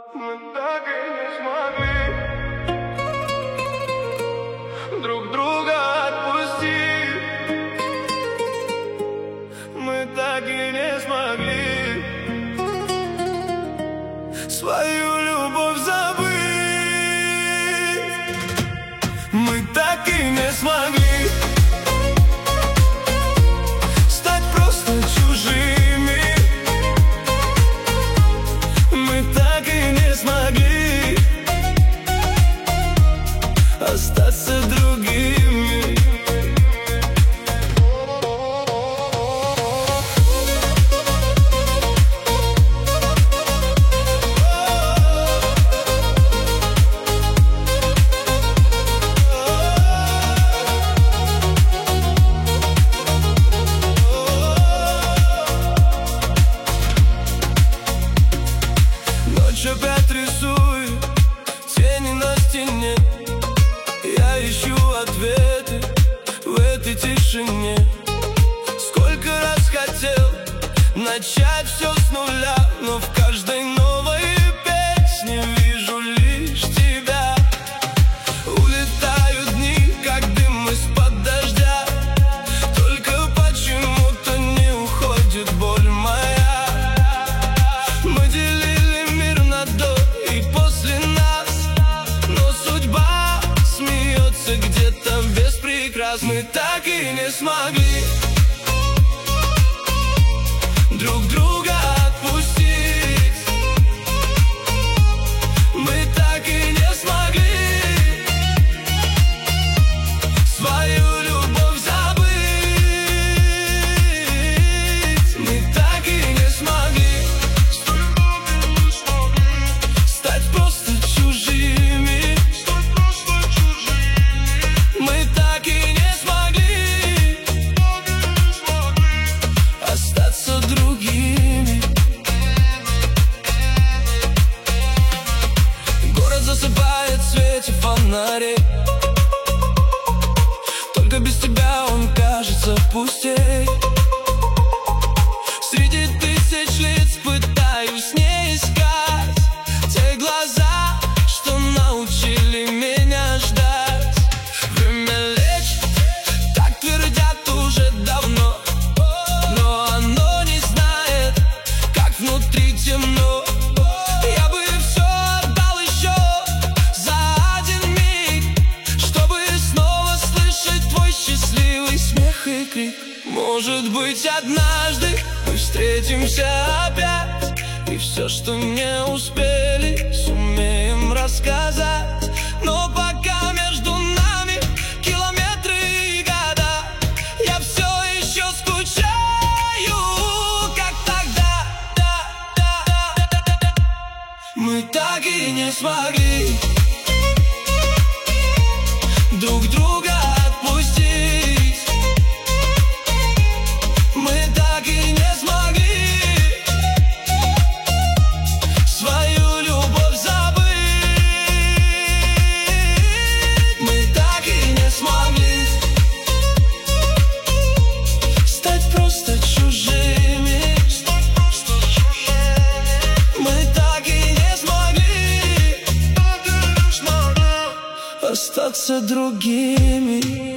Мы так и не смогли друг друга отпустить. Мы так и не смогли свою любовь забыть. Мы так и не смогли стать просто чужими. Мы так и не смогли остаться другими. Ночь опять рисует тени на стене. Я ищу ответы в этой тишине. Сколько раз хотел начать все с нуля, но в каждой новой песне вижу лишь тебя. Улетают дни, как дым из-под дождя. Только почему-то не уходит боль моя. Мы делили мир на до и после нас, но судьба смеется где-то без прикрас. Мы так и не смогли друг друга отпустить. Мы так и не смогли свою любовь забыть. Мы так и не смогли стать просто чужими. Мы так и не смогли остаться другими. Город засыпает в свете фонарей. Только без тебя он кажется пустей. Среди тысяч лиц пытаюсь не искать те глаза, что научили меня ждать. Время лечит, так твердят уже давно, но оно не знает, как внутри темно. Я бы все отдал еще за один миг, чтобы снова слышать твой счастливый смех и крик. Может быть, однажды мы встретимся опять, и все, что не успели, сумеем рассказать. Но пока между нами километры и года, я все еще скучаю, как тогда. Мы так и не смогли друг друга отпустить. Мы так и не смогли свою любовь забыть. Мы так и не смогли стать просто чужими. Мы так и не смогли остаться другими.